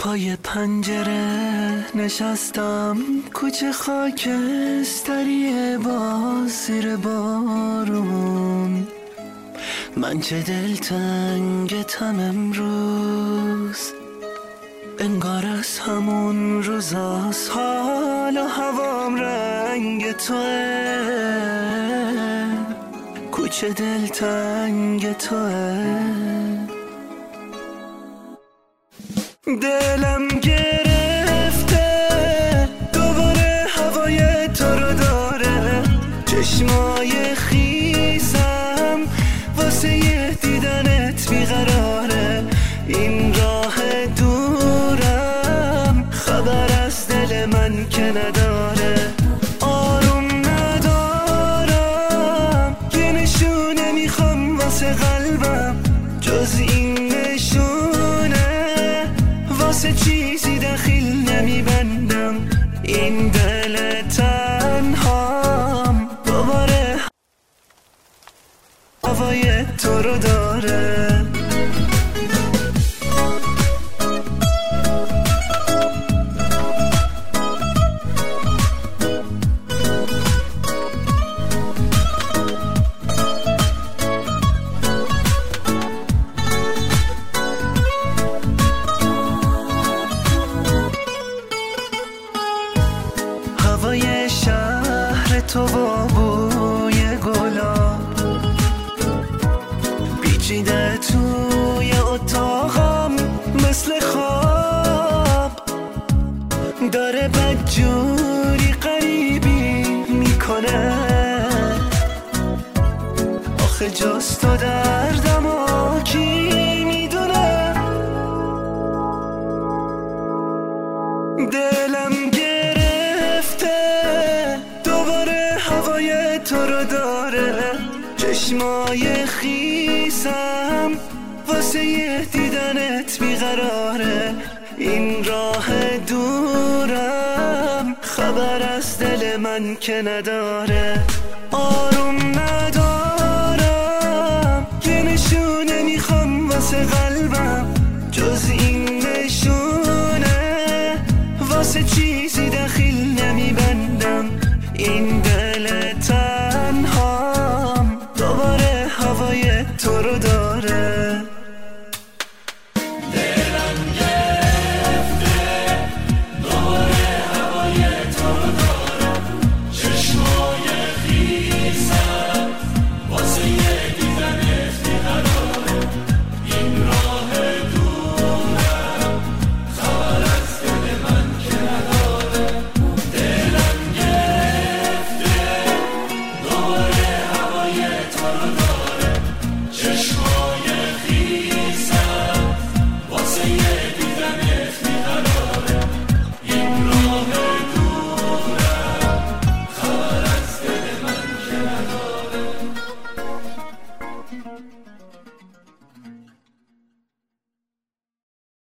پای پنجره نشستم، کوچه خاکستری باز زیر بارون. من چه دلتنگتم امروز، انگار از همون روزاست، حال و هوام رنگ توه، کوچه دلتنگ توه. دلم گرفته دوباره هوای تو رو داره، چشمای خیسم واسه یه دیدنت بیقراره. این راه دورم خبر از دل من که نداره، آروم ندارم، یه نشونه میخوام واسه قلبم، جز این نشونه واسه چیزی دخیل نمیبندم. این دل تنهام دوباره هوای تو رو داره. هوای شهر تو با بوی گلاب پیچیده توی اتاقم مثل خواب، داره بدجوری غریبی میکنه. آخه جز تو دردم و کی میدونه. دلم دوباره هوای تو رو داره، چشمای خیسم واسه یه دیدنت بیقراره. این راه دورم خبر از دل من که نداره، آروم ندارم، یه نشونه میخوام واسه قلبم، جز این